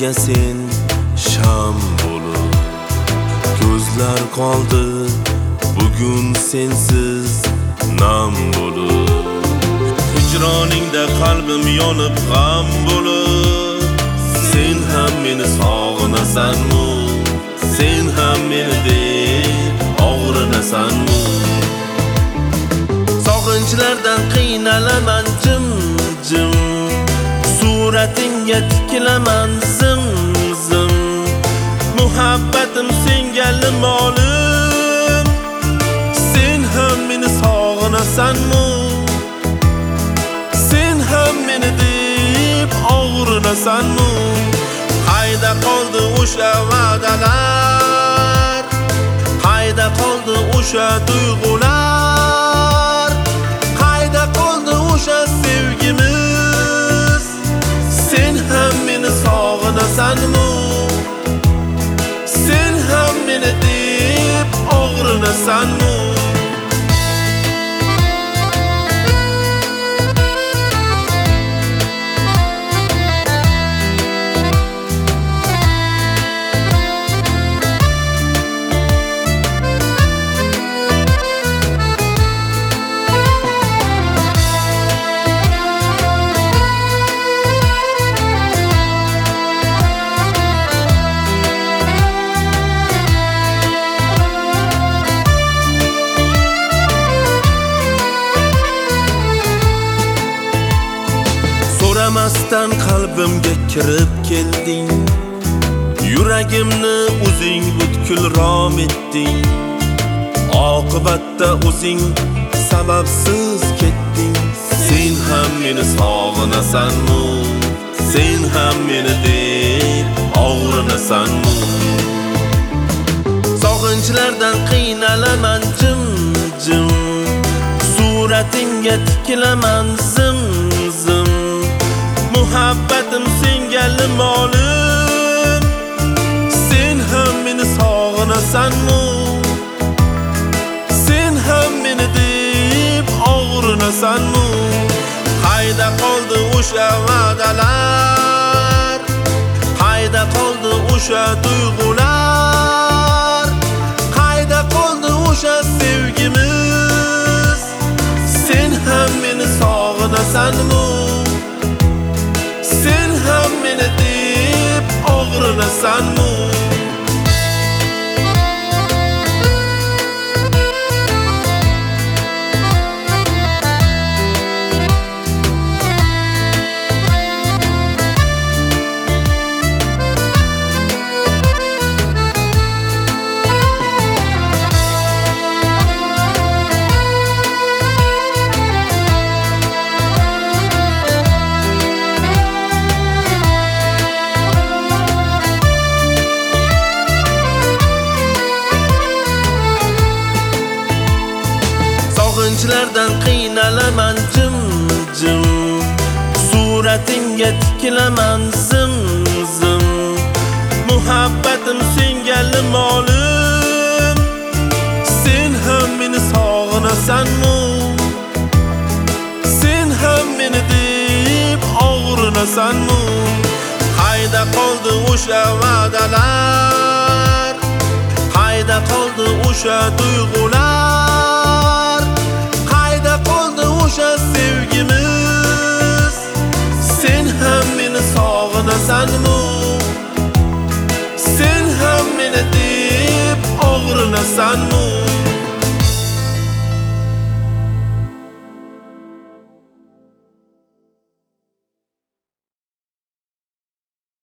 Menga sen sham bo'lib, ko'zlar qoldi bugun sensiz nam bo'lib. Hijroningda qalbim yonib g'am bo'lib, sen ham meni sog'inasanmi? Sen ham meni deb og'rinasanmi? Sog'inchlardan qiynalaman jim-jim, suratingga tikilaman zim-zim. Muhabbatim senga limolim, sen ham meni sog'inasanmi? Sen ham meni deb og'rinasanmi? Qayda qoldi o'sha va'dalar? Qayda qoldi o'sha tuyg'ular? Qayda qoldi o'sha sevgimiz? Sen ham meni sog'inasanmi? Sen ham meni deb og'rinasanmi? So'ramasdan qalbimga kirib kelding, yuragimni o'zing butkul rom etding. Oqibatda o'zing sababsiz ketding. Sen ham meni sog'inasanmi? Sen ham meni deb og'rinasanmi? Sog'inchlardan qiynalaman jim-jim, suratingga tikilaman zim-zim. Muhabbatim senga limolim, sen ham meni sog'inasanmi? Sen ham meni deb og'rinasanmi? Qayda qoldi o'sha va'dalar? Qayda qoldi o'sha tuyg'ular? Qayda qoldi o'sha sevgimiz? Sen ham meni sog'inasanmi? Sen ham meni deb og'rinasanmi? Sog'inchlardan qiynalaman jim-jim, suratingga tikilaman zim-zim. Muhabbatim senga limolim, sen ham meni sog'inasanmi? Sen ham meni deb og'rinasanmi? Qayda qoldi o'sha va'dalar? Qayda qoldi o'sha tuyg'ular? Qayda qoldi o'sha sevgimiz? Sen ham meni sog'inasanmi? Sen ham meni deb og'rinasanmi?